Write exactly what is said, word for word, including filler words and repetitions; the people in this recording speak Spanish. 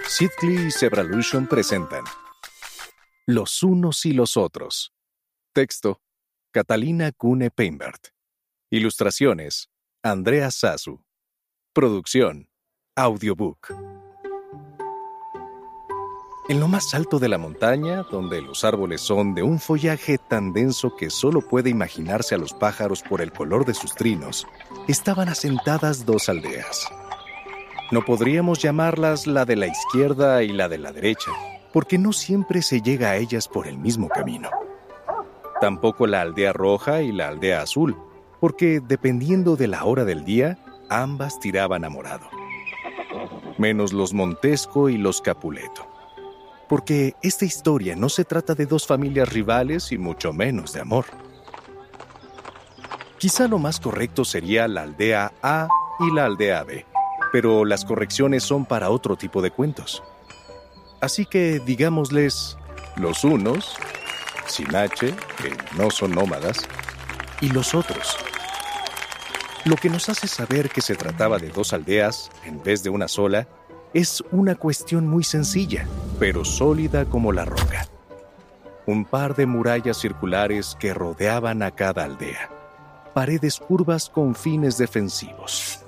Seedly y Zebralution presentan Los unos y los otros. Texto: Catalina Cune Peinbert. Ilustraciones: Andrea Sasu. Producción: Audiobook. En lo más alto de la montaña, donde los árboles son de un follaje tan denso que solo puede imaginarse a los pájaros por el color de sus trinos, estaban asentadas dos aldeas. No podríamos llamarlas la de la izquierda y la de la derecha, porque no siempre se llega a ellas por el mismo camino. Tampoco la aldea roja y la aldea azul, porque dependiendo de la hora del día, ambas tiraban a morado. Menos los Montesco y los Capuleto. Porque esta historia no se trata de dos familias rivales y mucho menos de amor. Quizá lo más correcto sería la aldea A y la aldea B, pero las correcciones son para otro tipo de cuentos. Así que digámosles los unos, sin H, que no son nómadas, y los otros. Lo que nos hace saber que se trataba de dos aldeas en vez de una sola es una cuestión muy sencilla, pero sólida como la roca. Un par de murallas circulares que rodeaban a cada aldea. Paredes curvas con fines defensivos.